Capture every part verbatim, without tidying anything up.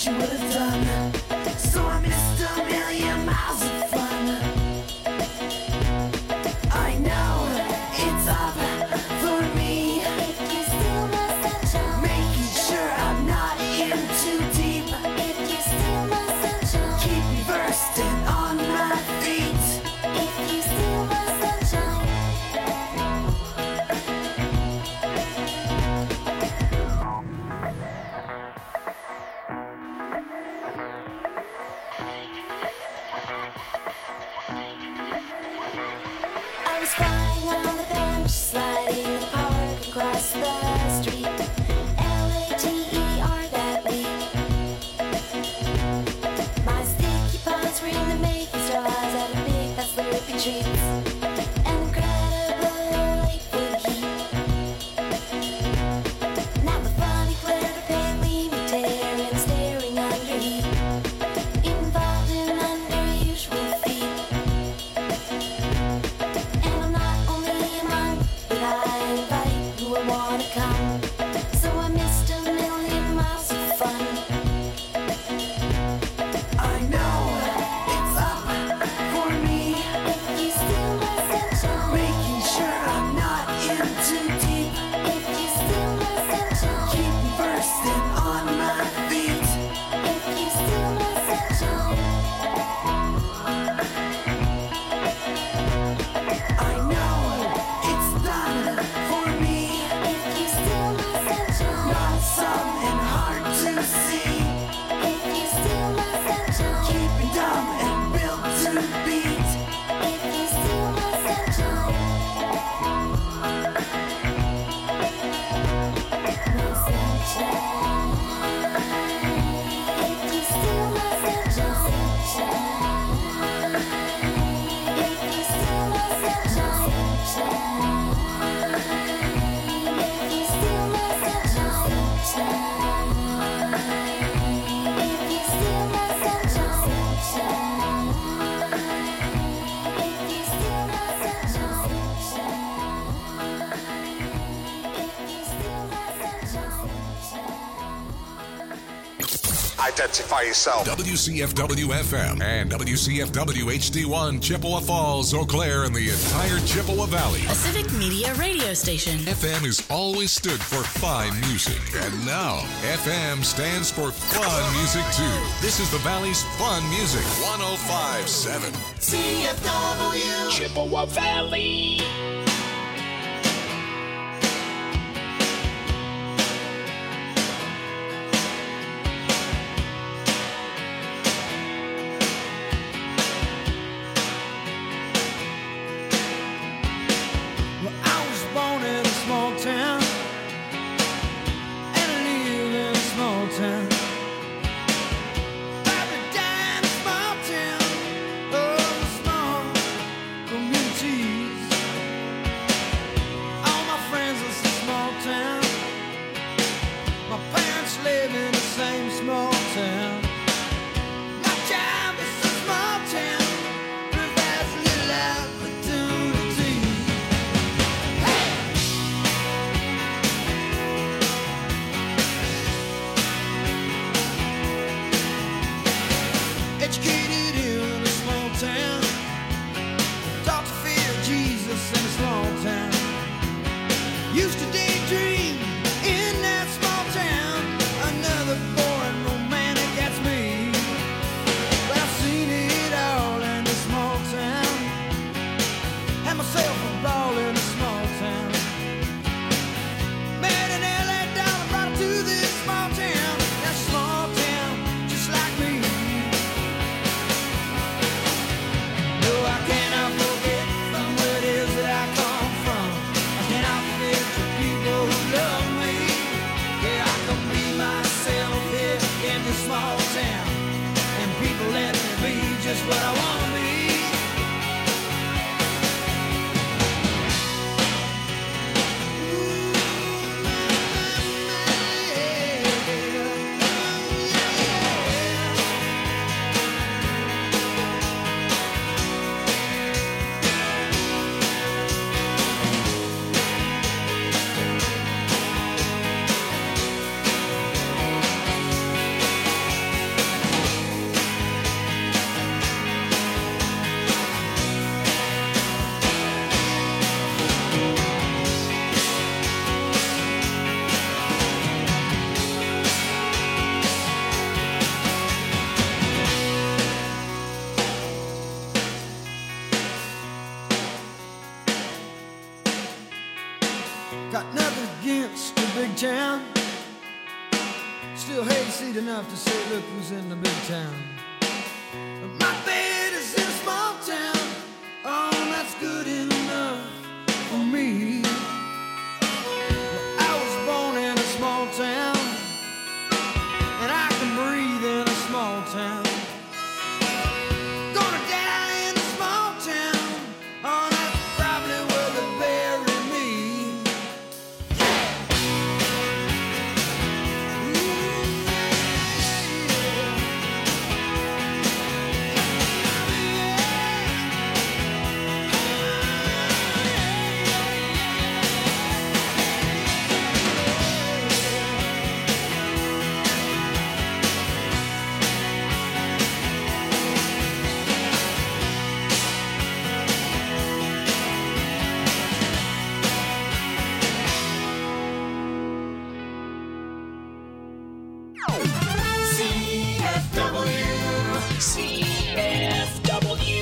she would have done. So I missed a million miles of fun. I know it's up for me. If you steal my sunshine, Making sure I'm not in too deep. if you steal my sunshine, Keep me bursting on my feet. if you steal my sunshine. I was flying on the bench, sliding in the park across the street. L A T E R, that lead. My sticky paws were in the making straws out of big fat slurpy treats. An incredible late for the heat. Now the funny glare of palely me tearing, staring under heat. Involved in unusual feet. And I'm not only a monk, but I invite who I wanna come. So I missed a million miles of fun. I know it's up for me. If you steal my sunshine, Making sure I'm not in too deep. if you steal my sunshine, Keep me bursting on my feet. if you steal my sunshine, I know it's done for me. if you steal my sunshine, Not something hard to see. if you steal my sunshine, Keep me dumb and built to beat. if you steal my sunshine, my sunshine, if you steal my sunshine, if you steal my sunshine, if you steal my sunshine, if you steal my sunshine, if you steal my Identify yourself. W C F W F M and W C F W H D one, Chippewa Falls, Eau Claire, and the entire Chippewa Valley. A civic media radio station. F M has always stood for fine music, and now F M stands for fun music too. This is the Valley's fun music, one oh five point seven. C F W. Chippewa Valley. Well, I was born in a small town, and I live in a small town. Probably died in a small town, oh, small communities. All my friends are from small town. My parents live in the same small town. My job is a small town, provides little opportunity. Educated in a small town, taught to fear Jesus in a small town. Used to daydream in that small town. Another boring romantic, that's me. But I've seen it all in a small town. Had myself a ball in a small town. Met an L A dollar, brought her to this small town. That small town, just like me. No, I cannot forget from where it is that I come from. I cannot forget the people who love me. Yeah, I can be myself here in this small town, and people let me be just what I want to be. still hayseed enough to say, look who's in the big town. My bed is in a small town. Oh, that's good enough for me. Well, I was born in a small town, and I can breathe in a small town. Gonna die in a small town. Oh, that's probably where they bury me. C F W. C F W.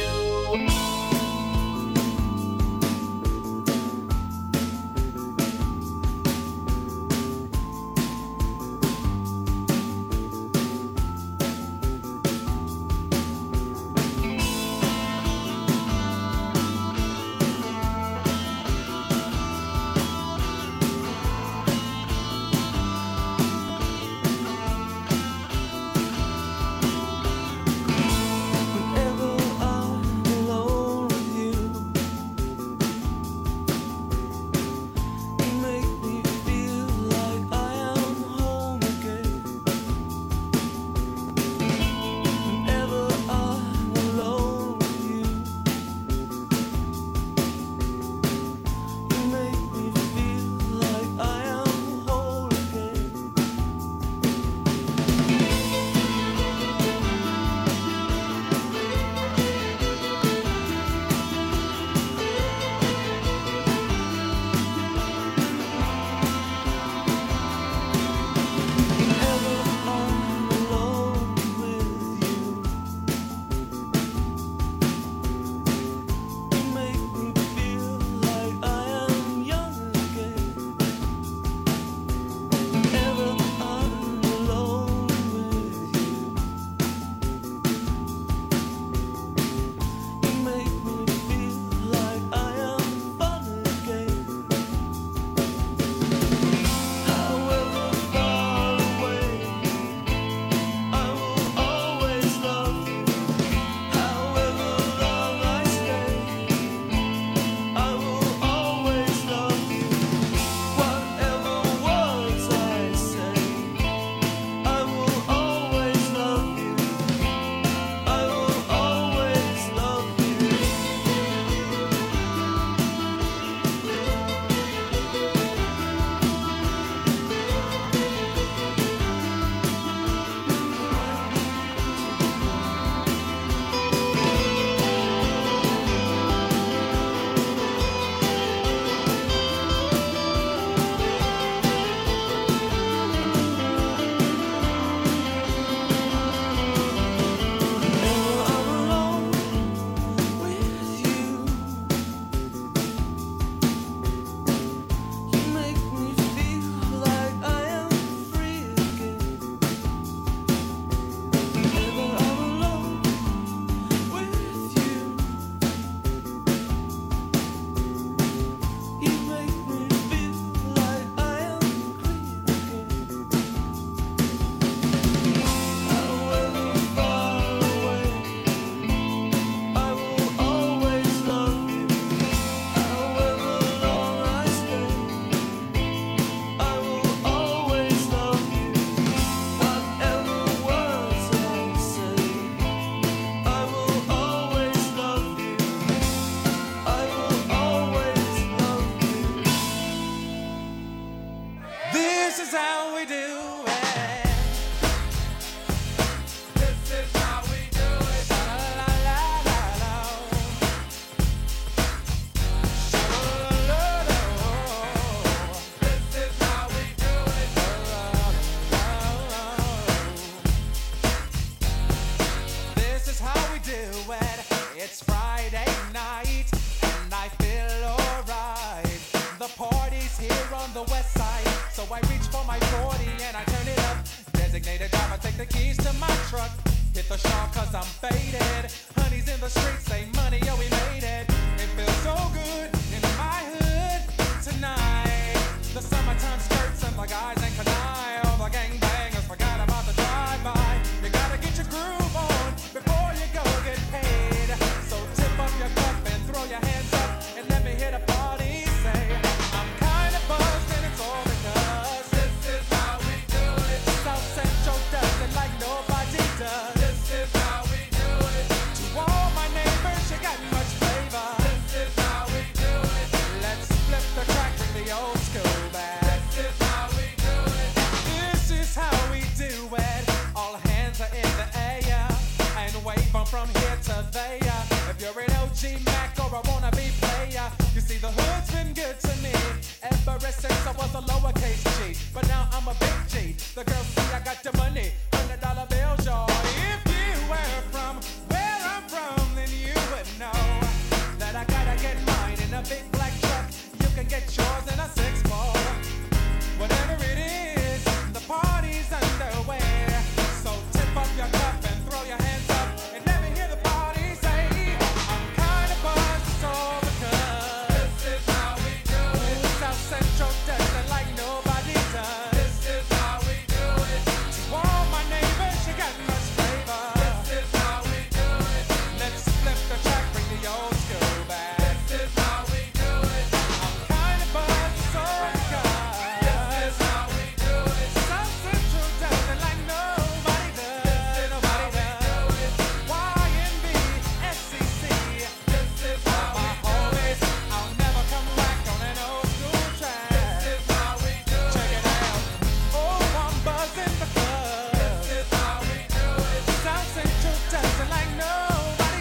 take the keys to my truck. Hit the shop cause I'm faded. Honey's in the streets, say money, yo, we made it. It feels so good in my hood tonight. The summertime skirts and the guys ain't canine. All the gangbangers forgot about the drive-by. You gotta get your groove on before you go get paid. So tip up your cup and throw your hands up and let me hit a party. Say, I'm kinda buzzed and it's all because this is how we do it. South Central does it like nobody does. This is how we do it. To all my neighbors, you got much flavor. This is how we do it. Let's flip the crack with the old school back. This is how we do it. This is how we do it. All hands are in the air and wave 'em from here to there. If you're an O G Mac or a wannabe player, you see the hood's been good to me ever since I was a lowercase G. But now I'm a big G. The girls see I got the money, hundred dollar bills, y'all. If you were from where I'm from, then you would know that I gotta get mine in a big black truck. You can get yours in a six four. Whatever it is, the party's underway. So tip up your cup and throw your hands up and let me hear the party say, I'm kinda buzzed, it's all because this is how we do it. South Central does it like nobody does. This is how we do it. To all my neighbors, you got much flavor. This is how we do it. Let's flip the track, bring the old school back. This is how we do it. I'm kinda buzzed, it's all because this is how we do it. South Central does it like nobody does. Nobody does. Y N B, S C C. This is how my homies. I'll never come back on an old school track. This is how we do it. Check it out. Oh, I'm buzzing because this is how we do it. South Central does it like nobody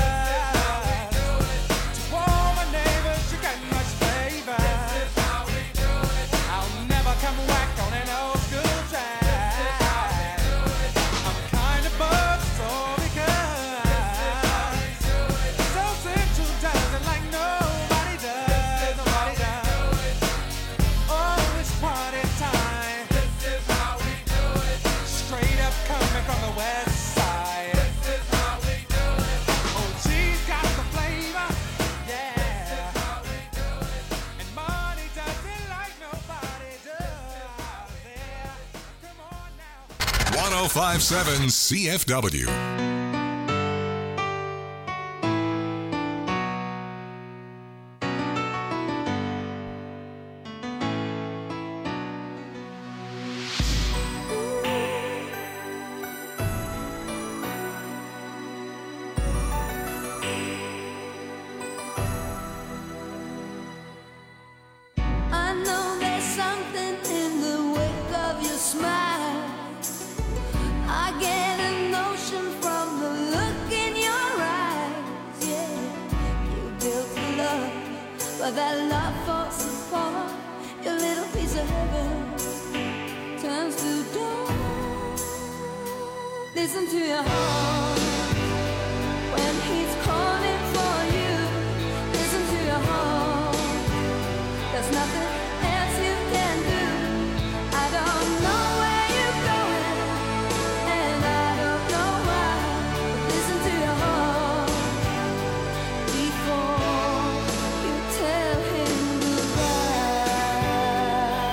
does. To all my neighbors, you got much flavor. This is how we do it. I'll never come back on an old school track. I'm kinda buzzed, so because South Central does it like nobody does. Nobody does. Oh, it's party time. This is how we do it. Straight up coming from the west side. This is how we do it. Oh, G's got the flavor. Yeah. This is how we do it. And money does it like nobody does. Yeah. Come on now. one oh five point seven C F W. I know there's something in the wake of your smile. I get a notion from the look in your eyes. Yeah, you built a love, but that love falls apart. Your little piece of heaven turns to dawn. Listen to your heart when he's calling for you. Listen to your heart. There's nothing else you can do. I don't know where you're going, and I don't know why. But listen to your heart before you tell him goodbye.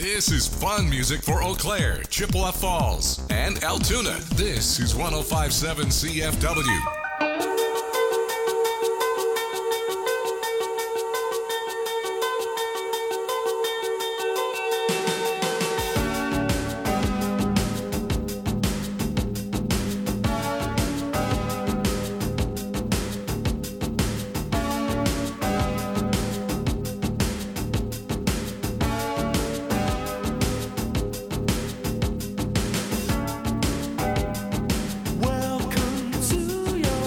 This is fun music for Eau Claire, Chippewa Falls, and Altoona. This is one oh five point seven C F W. Welcome to your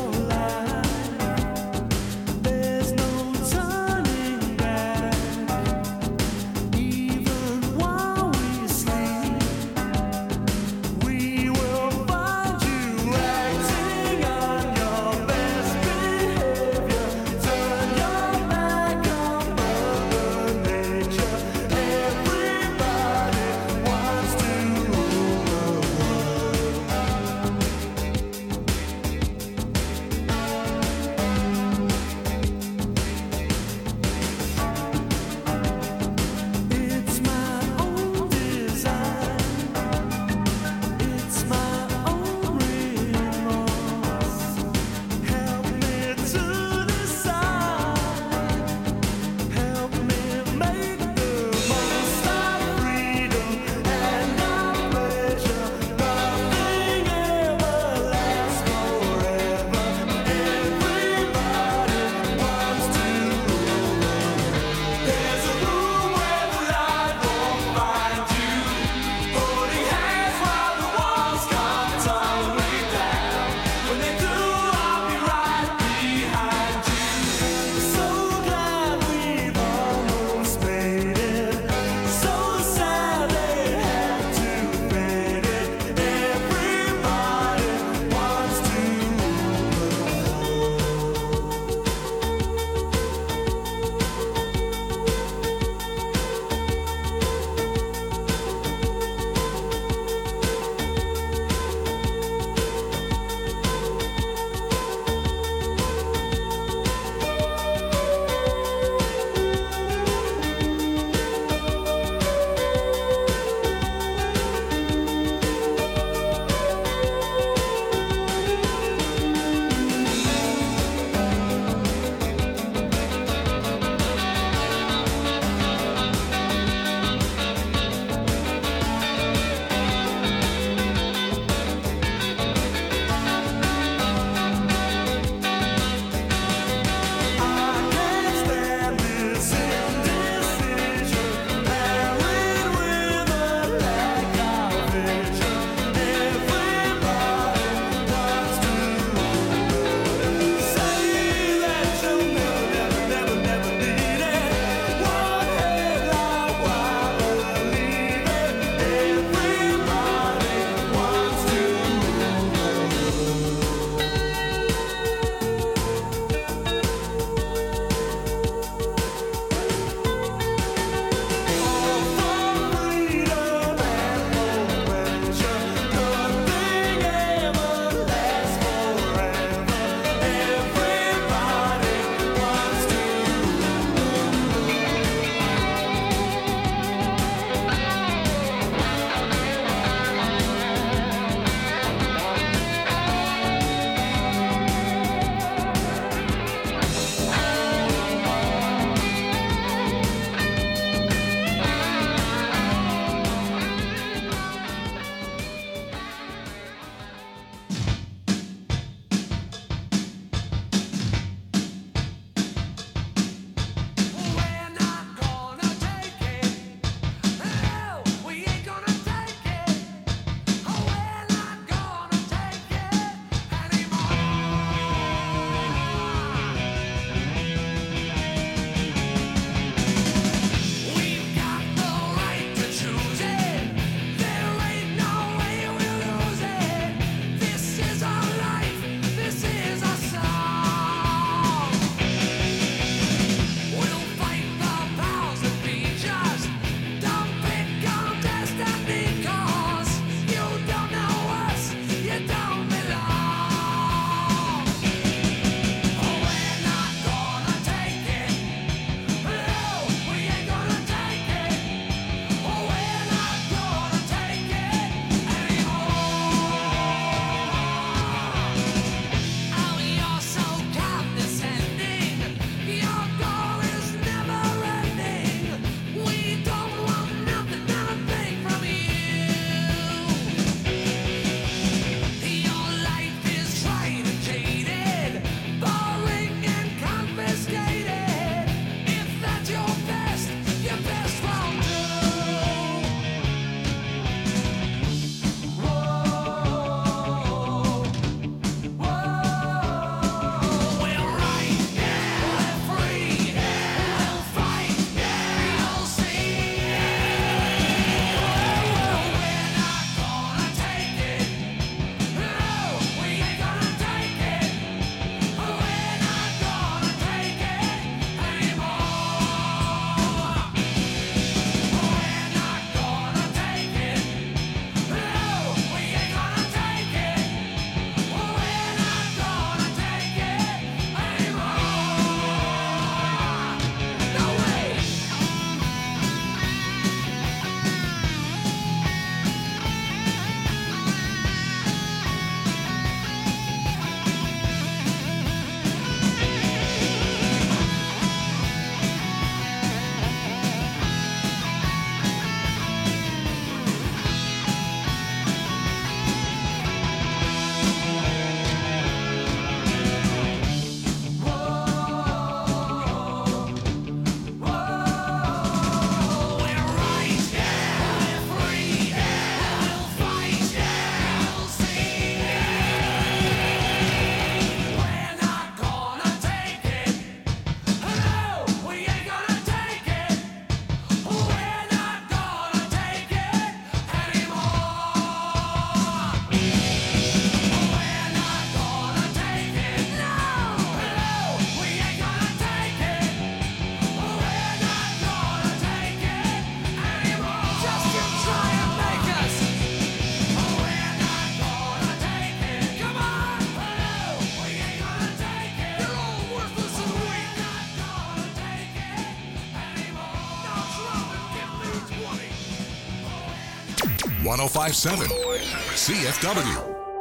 one oh five point seven C F W.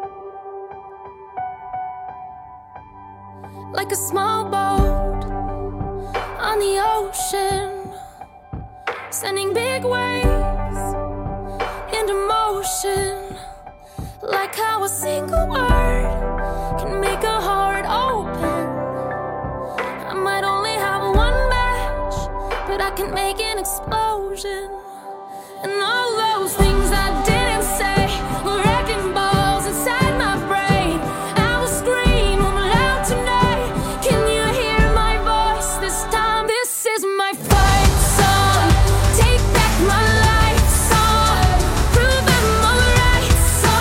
Like a small boat on the ocean, sending big waves into motion. Like how a single word can make a heart open. I might only have one match, but I can make an explosion. And all those things I didn't say were wrecking balls inside my brain. I will scream loud tonight. Can you hear my voice this time? This is my fight song. Take back my life song. Prove I'm alright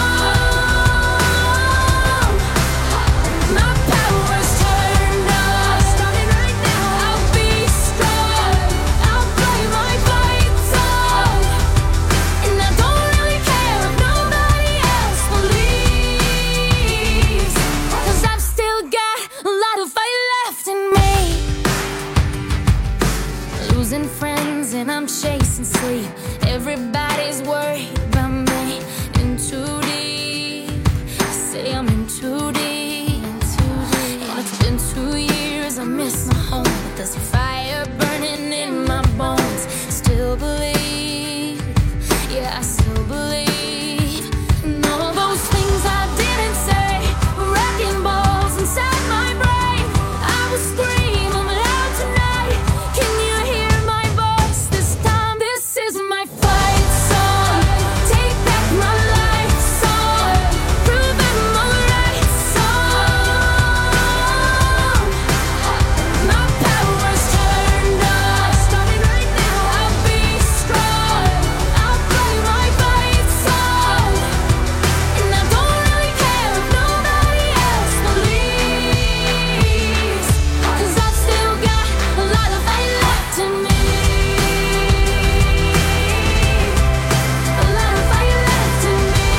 song. My power's turned on. Starting right now. I'll be strong. I'll play my fight song. And I don't really care if nobody else believes. 'Cause I've still got a lot of fight left in me. Losing friends and I'm chasing sleep. Everybody's worried about me. In too deep. Say I'm in too deep. And it's been two years. I miss my home, but there's a fire burning in my bones. Still believe. Yeah, I still believe. And all those things I didn't say were wrecking balls inside my brain. I will scream loud tonight. Can you hear my voice this time? This is my fight song. Take back my life song. Prove I'm alright song. My power's turned on. Starting right now. I'll be strong. I'll play my fight song. And I don't really care if nobody else believes. 'Cause I've still got a lot of fight left in me. A lot of fight left in me.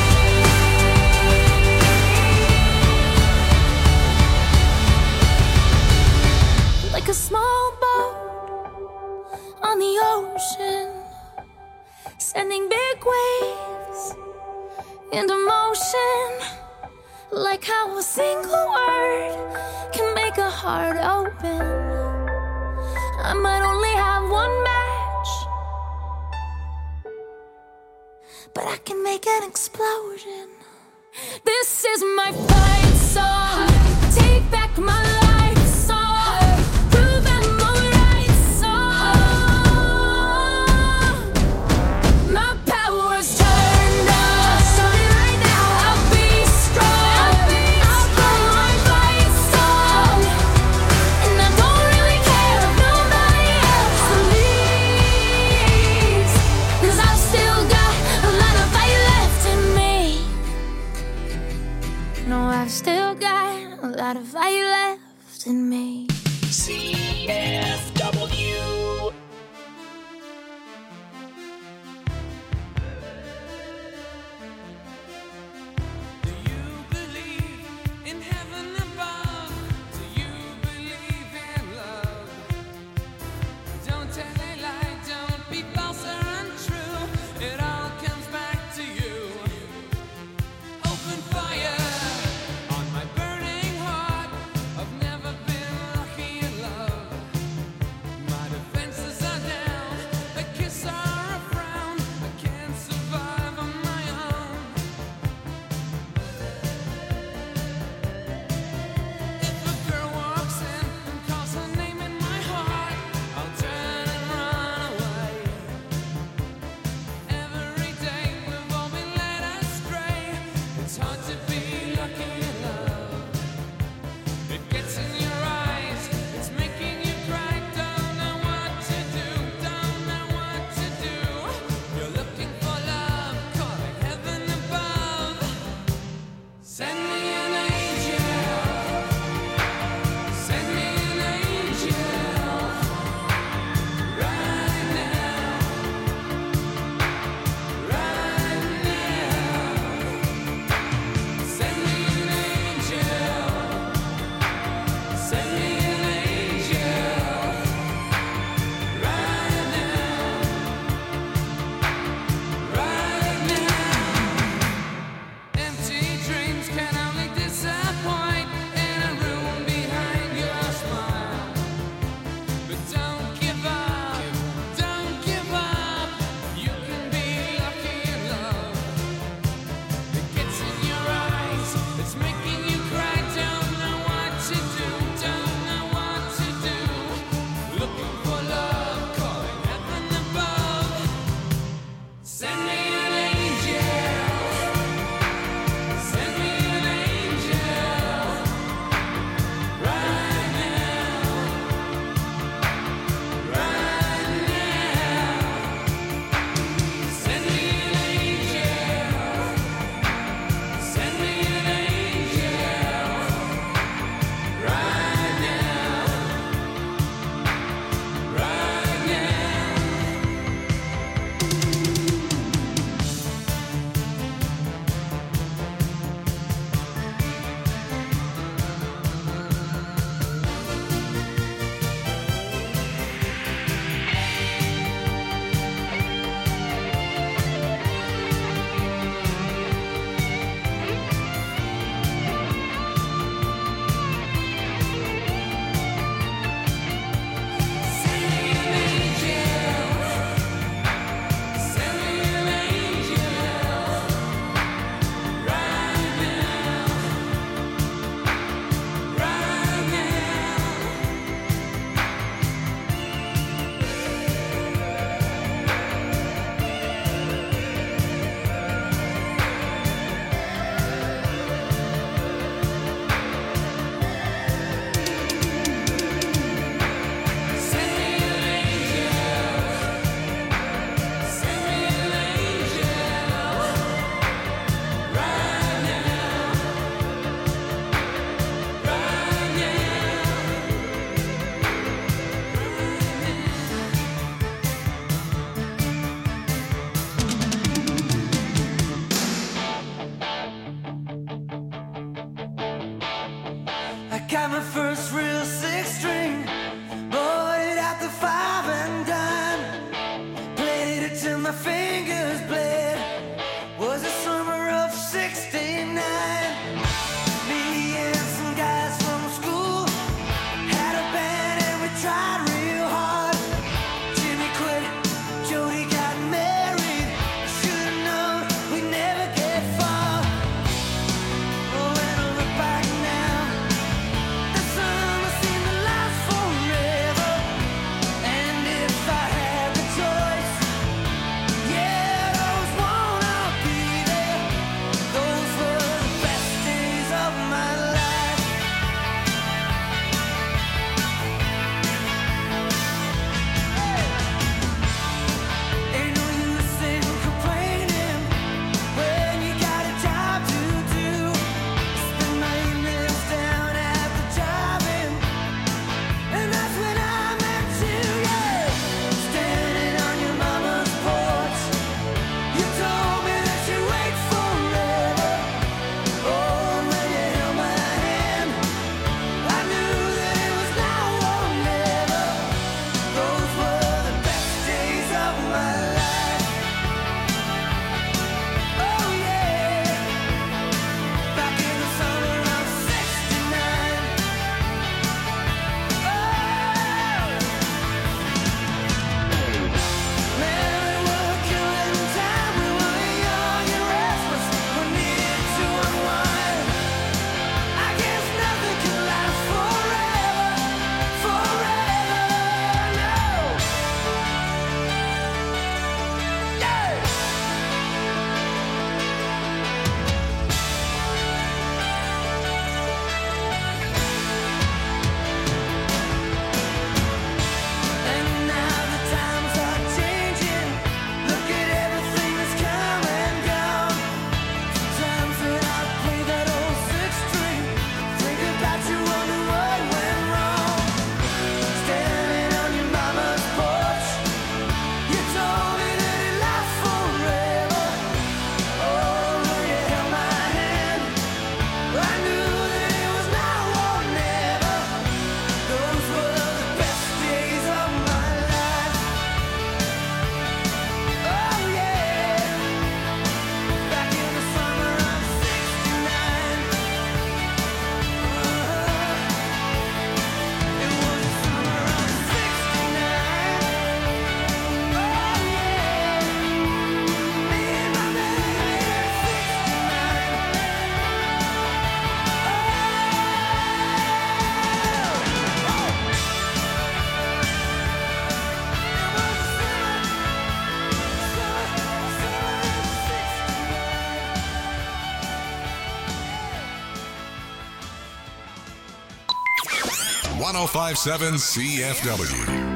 Like a small boat on the ocean, sending big waves into motion. Like how a single word can make a heart open. I might only have one match, but I can make an explosion. This is my fight song. Take back my life song. Prove I'm alright song. My power's turned on. Starting right now. I'll be strong. I'll play my fight song. And I don't really care if nobody else believes. 'Cause I've still got a lot of fight left in me. No, I've still got a lot of fight left in me. C F W. Do you believe in heaven above? Do you believe in love? Don't tell a lie, don't be false or untrue. It all comes back to you. Open fire on my burning heart. I've never been lucky in love. Got my first real six string, bought it at the five and dime. Played it till my fingers bled. Was the summer of sixty-nine. Me and some guys from school had a band and we tried real hard. Jimmy quit, Jody got married. Should've known we'd never get far. Oh, when I look back now, the summer seemed to last forever. And if I had the choice, yeah, I'd always wanna be there. Those were the best days of my life. Ain't no use in complaining when you got a job to do. Spend my evenings down at the drive-in, and that's when I met you, yeah. Standing on your mama's porch, you told me that you'd wait forever. Oh, when you held my hand, I knew that it was now or never. Those were the best days of my life. Oh yeah, back in the summer of sixty-nine. Oh, man, we were killing time. We were young and restless. We needed to unwind. I guess nothing can last forever, forever, no. Yeah. And now the times are changing. Look at everything that's come and gone. Sometimes when I play that old six string, think about you, wonder what went wrong. Standing on your mama's porch, you told me that it lasts forever. Oh, when you held my hand, I knew that it was now or never. Those were the best days of my life. Oh yeah, back in the summer of sixty-nine. It was the summer of sixty-nine. Oh yeah, me and my baby at sixty-nine. one oh five point seven C F W.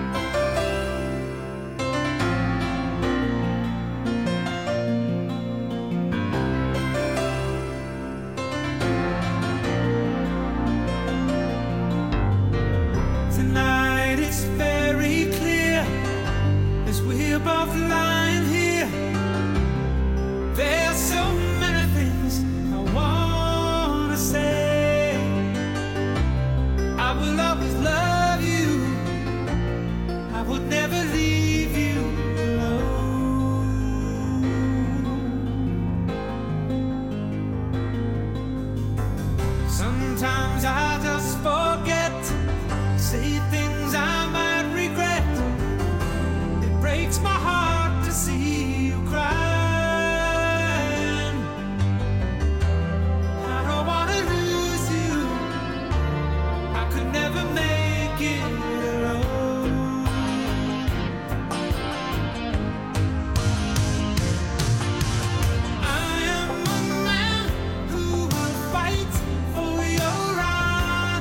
Tonight it's very clear as we're both lying here. There's so many things I wanna say. I will always love you. I would never leave you alone. Sometimes I just forget, say things I might regret. It breaks my heart to see you crying. I don't wanna lose you. I could never make it alone. I am a man who will fight for your right.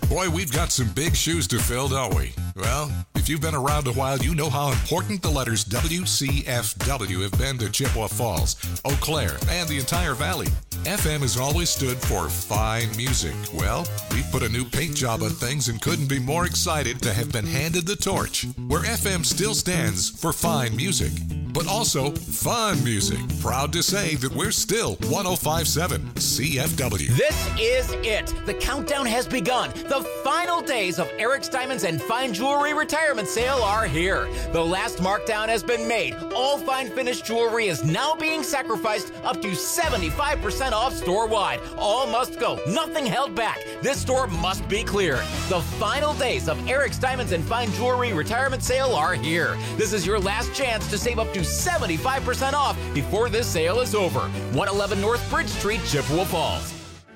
Boy, we've got some big shoes to fill, don't we? Well, if you've been around a while, you know how important the letters W C F W have been to Chippewa Falls, Eau Claire, and the entire valley. F M has always stood for fine music. Well, we've put a new paint job on things and couldn't be more excited to have been handed the torch, where F M still stands for fine music, but also fun music. Proud to say that we're still one oh five point seven C F W. This is it. The countdown has begun. The final days of Eric's Diamonds and Fine Jewelry retirement sale are here. The last markdown has been made. All fine finished jewelry is now being sacrificed up to seventy-five percent off store-wide. All must go. Nothing held back. This store must be cleared. The final days of Eric's Diamonds and Fine Jewelry retirement sale are here. This is your last chance to save up to seventy-five percent off before this sale is over. one eleven North Bridge Street, Chippewa Falls.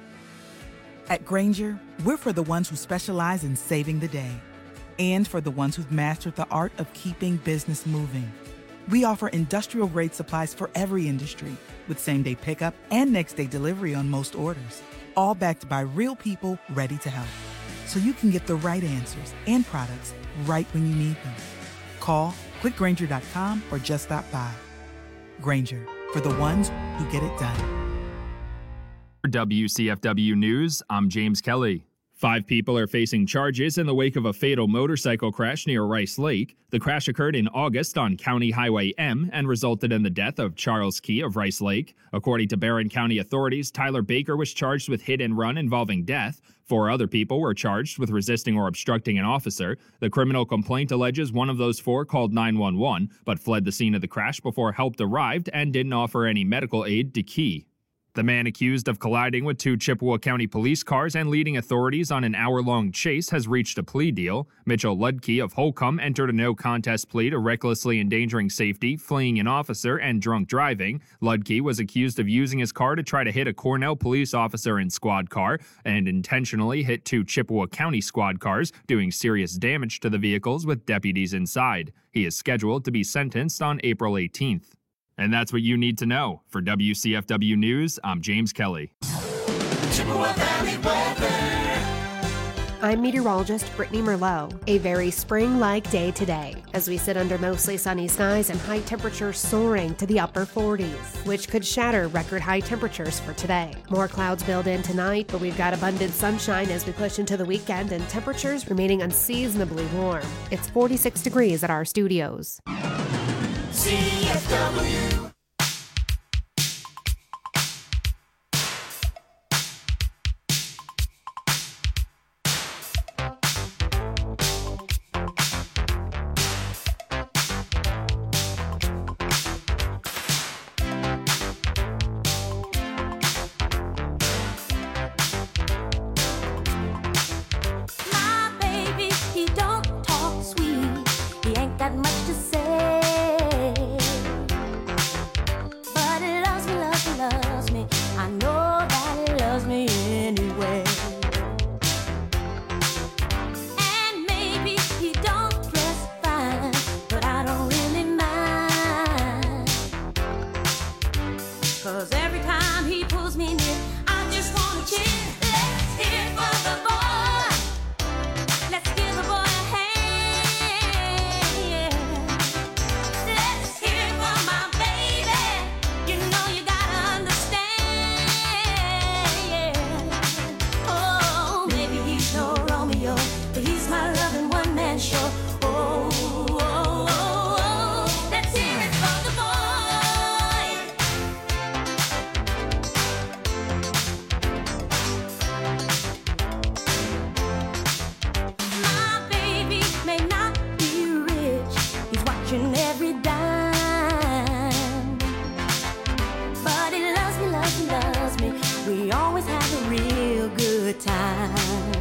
At Grainger, we're for the ones who specialize in saving the day and for the ones who've mastered the art of keeping business moving. We offer industrial-grade supplies for every industry with same-day pickup and next-day delivery on most orders, all backed by real people ready to help. So you can get the right answers and products right when you need them. Call quick grainger dot com or just stop by. Grainger, for the ones who get it done. For W C F W News, I'm James Kelly. Five people are facing charges in the wake of a fatal motorcycle crash near Rice Lake. The crash occurred in August on County Highway M and resulted in the death of Charles Key of Rice Lake. According to Barron County authorities, Tyler Baker was charged with hit and run involving death. Four other people were charged with resisting or obstructing an officer. The criminal complaint alleges one of those four called nine one one, but fled the scene of the crash before help arrived and didn't offer any medical aid to Key. The man accused of colliding with two Chippewa County police cars and leading authorities on an hour-long chase has reached a plea deal. Mitchell Ludke of Holcomb entered a no-contest plea to recklessly endangering safety, fleeing an officer, and drunk driving. Ludke was accused of using his car to try to hit a Cornell police officer in squad car and intentionally hit two Chippewa County squad cars, doing serious damage to the vehicles with deputies inside. He is scheduled to be sentenced on April eighteenth. And that's what you need to know. For W C F W News, I'm James Kelly. Chippewa Valley weather. I'm meteorologist Brittany Merlot. A very spring-like day today as we sit under mostly sunny skies and high temperatures soaring to the upper forties, which could shatter record high temperatures for today. More clouds build in tonight, but we've got abundant sunshine as we push into the weekend and temperatures remaining unseasonably warm. It's forty-six degrees at our studios. C F W. My baby, he don't talk sweet. He ain't got much to say. But he loves me, loves me, loves me. I know that he loves me anyway. And maybe he don't dress fine, but I don't really mind. 'Cause every time he pulls me near, I just wanna cheer. Let's hear it for the boy. Let's give the boy a hand. Yeah. Let's hear it for my baby. You know you gotta understand. Yeah. Oh, maybe he's no Romeo, but he's my loving one-man show. Oh, oh, oh, oh. Let's hear it for the boy. My baby may not be rich, he's watching every dime. But he loves me, loves me, loves me. We always have a real good time.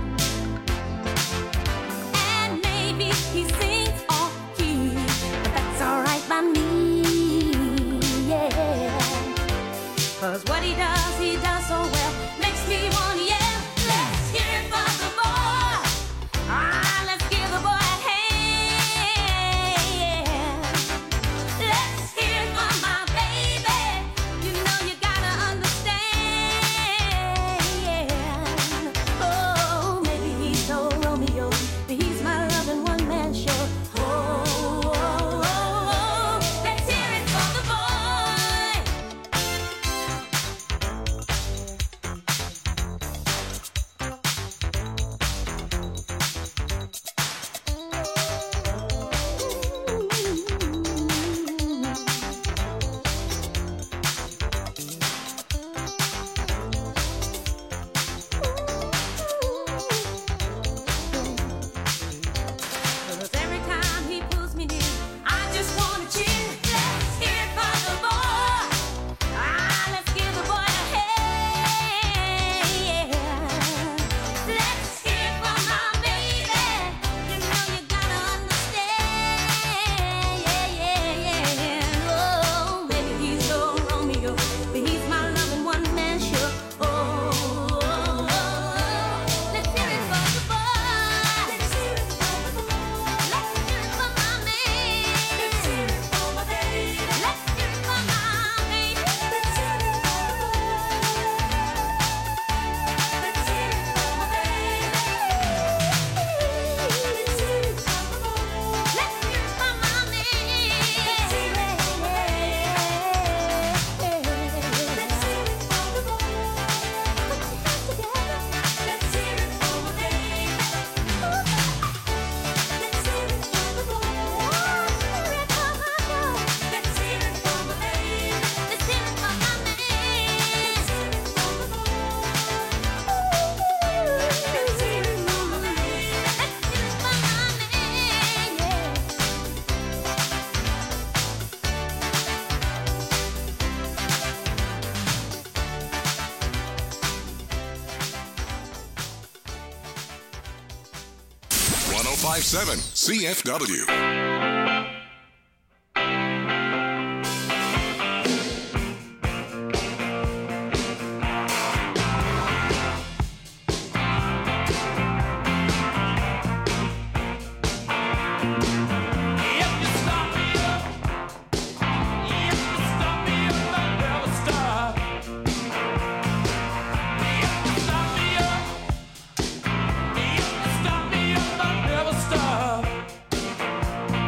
And maybe he sings off key, but that's alright by me. Yeah. 'Cause what he does, he does so well. Makes me wanna yell. Let's hear it for the boy. Ah, let's give the boy a hand. Yeah. Let's hear it for my baby. You know you gotta understand. Yeah. Oh, maybe he five seven C F W. Stop me up, I'll never stop.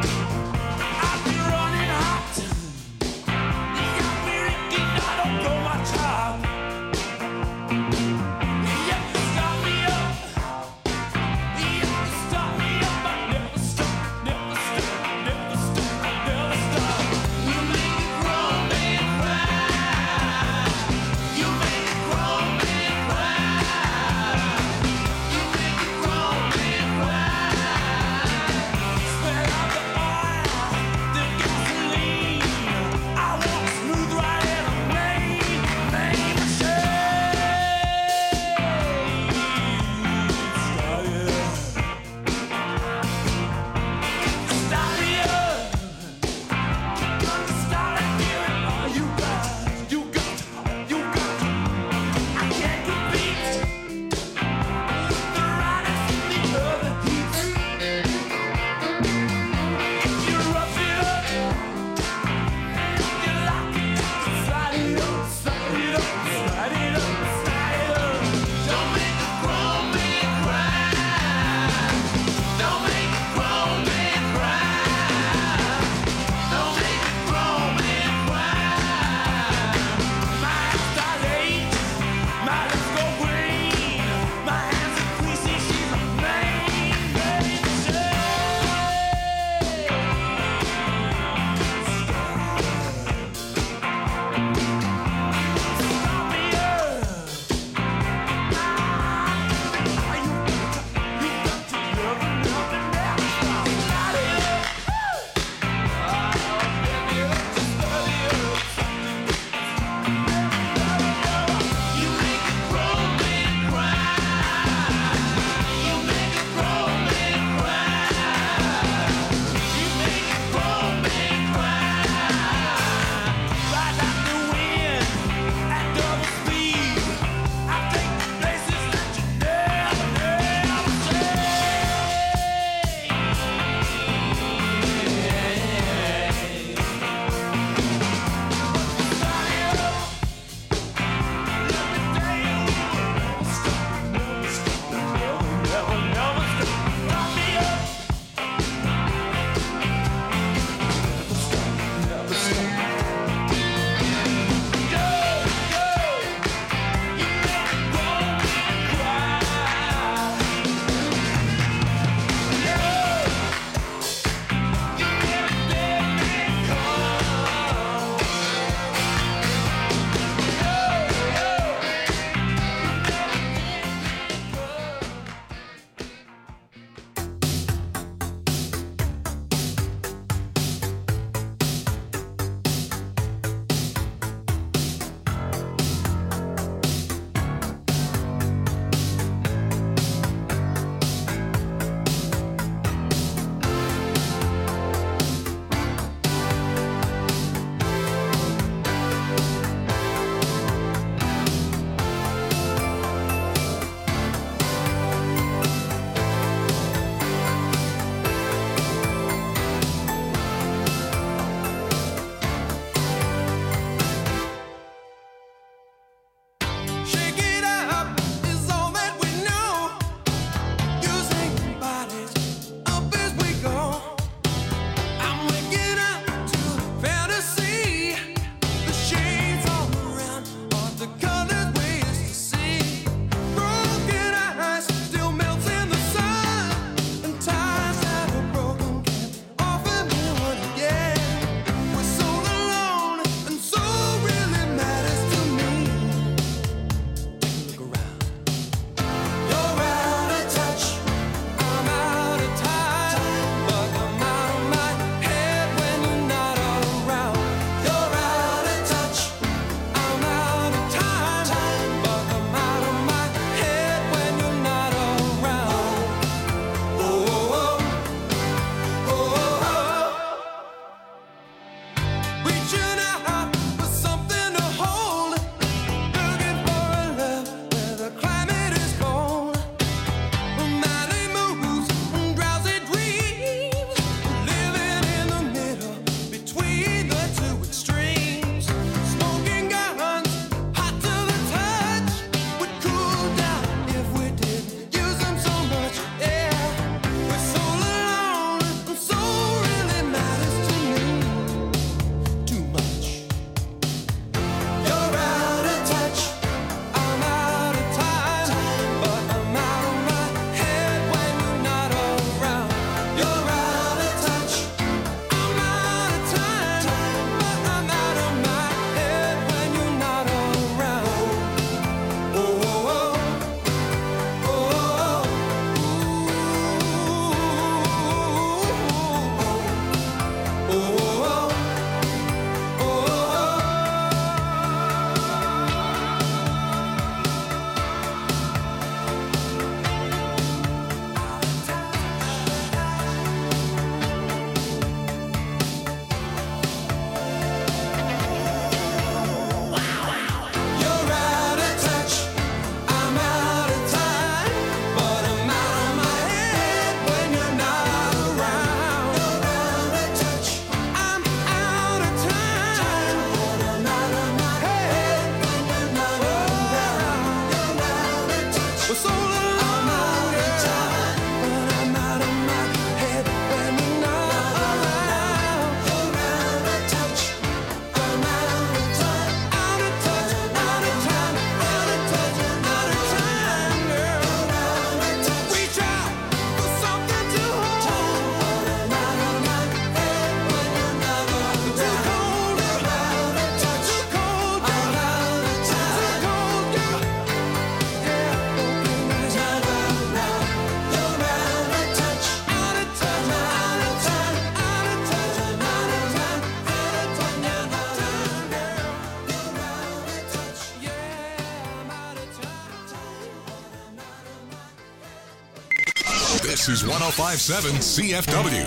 This is one oh five point seven C F W.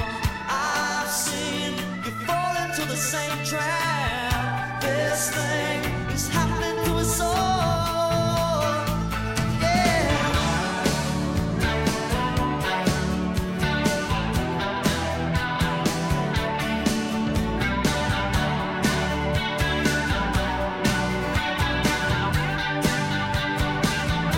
Same trap, this thing